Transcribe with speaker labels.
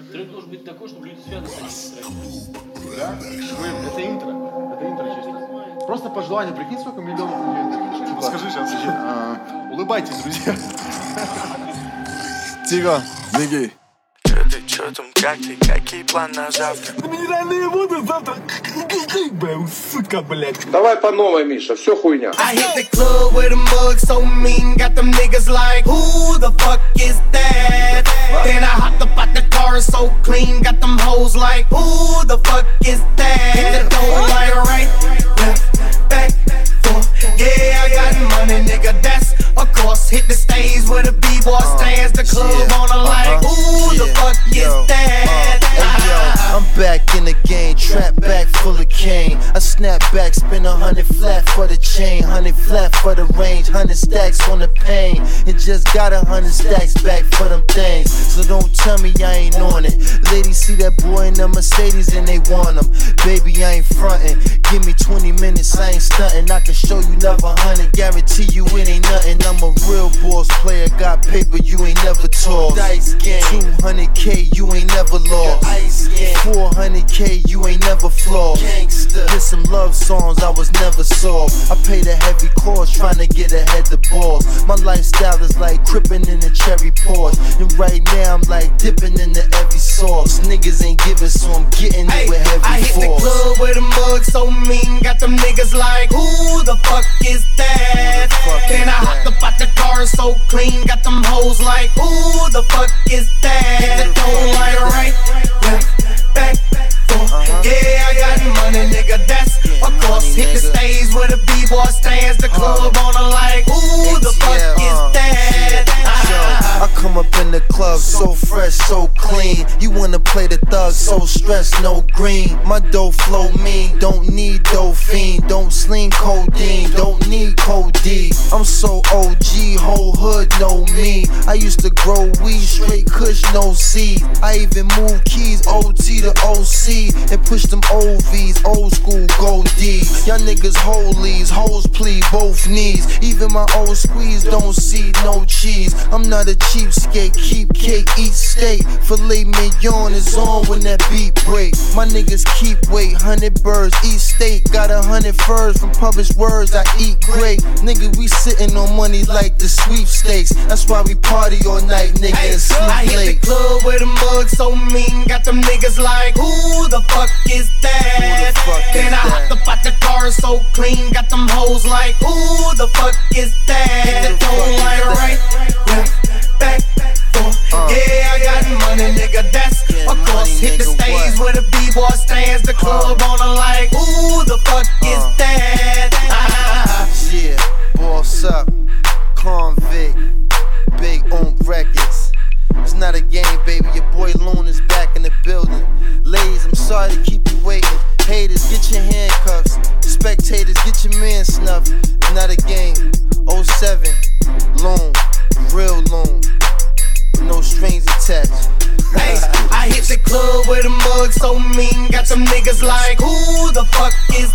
Speaker 1: Трек должен быть такой, чтобы люди связаны с этим треком.
Speaker 2: Да? Это интро. Это интро чисто. Просто по желанию, прикинь, сколько миллионов.
Speaker 3: Скажи сейчас.
Speaker 2: Улыбайтесь, друзья.
Speaker 4: Тихо, беги.
Speaker 5: Чё там, как ты, какие планы на завтра?
Speaker 4: Минеральные воды завтра. Сука, блядь.
Speaker 6: Давай по новой, Миша, все хуйня.
Speaker 5: I hit the club with a mug so mean, got them niggas like, who the fuck is that? Then I hopped up out the car so clean, got them hoes like, who the fuck is that? Hit the door like right, left, back, forth. Yeah, I got money, nigga, that's a course. Hit the stage where the b-boy stands, the club on the like, who the fuck is that?
Speaker 7: I'm back in the game, trap back full of cane. I snap back, spin 100 flat for the chain, 100 flat for the range, 100 stacks on the pain, and just got 100 stacks back for them things. So don't tell me I ain't on it. Ladies see that boy in the Mercedes and they want him. Baby, I ain't frontin'. Give me 20 minutes, I ain't stuntin'. I can show you never 100, guarantee you it ain't nothing. I'm a real boss player, got paper you ain't never taught. Dice game, 200K you ain't never lost. 400K you ain't never flawed. Did some love songs I was never soft. I paid a heavy cost trying to get ahead the boss. My lifestyle is like crippin' in a cherry Porsche, and right now I'm like dipping in the every sauce. Niggas ain't giving, so I'm getting it with heavy force.
Speaker 5: I hit the club with a mug so mean, got them niggas like, who the fuck is that? Then I hopped up out the car so clean, got them hoes like, who the fuck is that? Hit the door like right, left, back, forth. Yeah, I got money, nigga, that's a course. Hit the stage where the b-boy stands, the club on the like, who the fuck is that?
Speaker 7: I come up in the club so fresh, so clean. You wanna play the thug, so stressed, no green. My dough flow mean, don't need Dauphine. Don't sling codeine, don't need codeine. I'm so OG, whole hood know me. I used to grow weed, straight kush, no seed. I even moved keys, OT to OC, and push them OVs, old school gold D. Y'all niggas holies, hoes plead both knees. Even my old squeeze don't see no cheese. I'm not a cheapskate, keep cake, eat steak. Filet mignon is on when that beat break. My niggas keep weight, 100 birds, eat steak. Got 100 furs from published words, I eat great. Nigga, we sitting on money like the sweepstakes. That's why we party all night, nigga, and sleep
Speaker 5: I hit
Speaker 7: late.
Speaker 5: the club with a mug so mean, got them niggas like, who the fuck is that? Then I hopped up out the car so clean, got them hoes like, who the fuck is that? Hit the door like right, left, back, forth. Yeah, I got money, nigga, that's a course. Hit the stage where the b-boy stands, the club on the like, who the fuck is that?
Speaker 7: Yeah, boss up, convict, big records. It's not a game, baby. Your boy Loon is back in the building. Ladies, I'm sorry to keep you waiting. Haters, get your handcuffs. Spectators, get your man snuffed. It's not a game. 07, Loon, real Loon, with no strings attached.
Speaker 5: Hey, I hit the club with a mug so mean, got them niggas like, who the fuck is